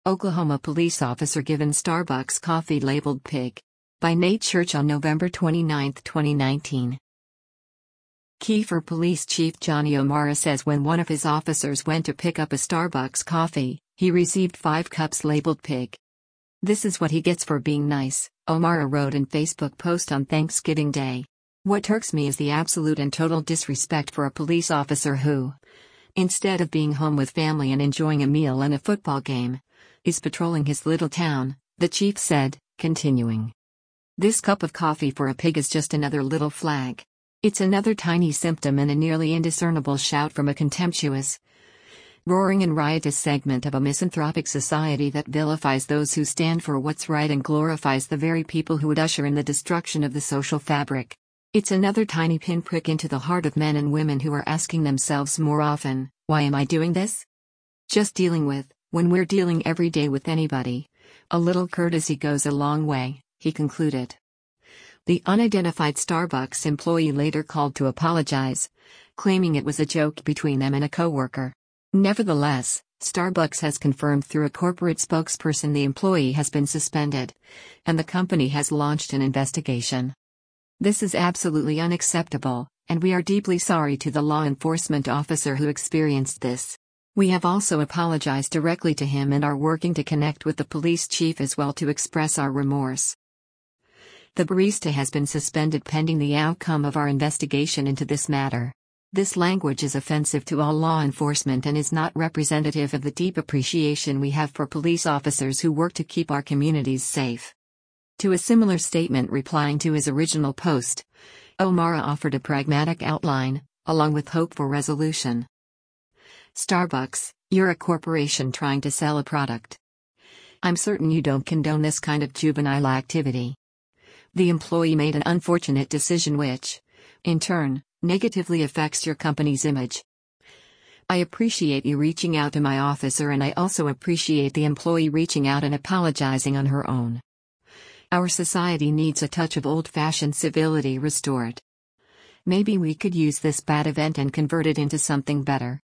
Oklahoma police officer given Starbucks coffee labeled pig. By Nate Church on November 29, 2019. Kiefer Police Chief Johnny O'Mara says when one of his officers went to pick up a Starbucks coffee, he received 5 cups labeled pig. "This is what he gets for being nice," O'Mara wrote in Facebook post on Thanksgiving Day. "What irks me is the absolute and total disrespect for a police officer who, instead of being home with family and enjoying a meal and a football game, is patrolling his little town," the chief said, continuing. "This cup of coffee for a pig is just another little flag. It's another tiny symptom and a nearly indiscernible shout from a contemptuous, roaring and riotous segment of a misanthropic society that vilifies those who stand for what's right and glorifies the very people who would usher in the destruction of the social fabric. It's another tiny pinprick into the heart of men and women who are asking themselves more often, why am I doing this? Just dealing with, when we're dealing every day with anybody. A little courtesy goes a long way," he concluded. The unidentified Starbucks employee later called to apologize, claiming it was a joke between them and a coworker. Nevertheless, Starbucks has confirmed through a corporate spokesperson the employee has been suspended, and the company has launched an investigation. "This is absolutely unacceptable, and we are deeply sorry to the law enforcement officer who experienced this. We have also apologized directly to him and are working to connect with the police chief as well to express our remorse. The barista has been suspended pending the outcome of our investigation into this matter. This language is offensive to all law enforcement and is not representative of the deep appreciation we have for police officers who work to keep our communities safe." To a similar statement replying to his original post, O'Mara offered a pragmatic outline, along with hope for resolution. "Starbucks, you're a corporation trying to sell a product. I'm certain you don't condone this kind of juvenile activity. The employee made an unfortunate decision which, in turn, negatively affects your company's image. I appreciate you reaching out to my officer and I also appreciate the employee reaching out and apologizing on her own. Our society needs a touch of old-fashioned civility restored. Maybe we could use this bad event and convert it into something better."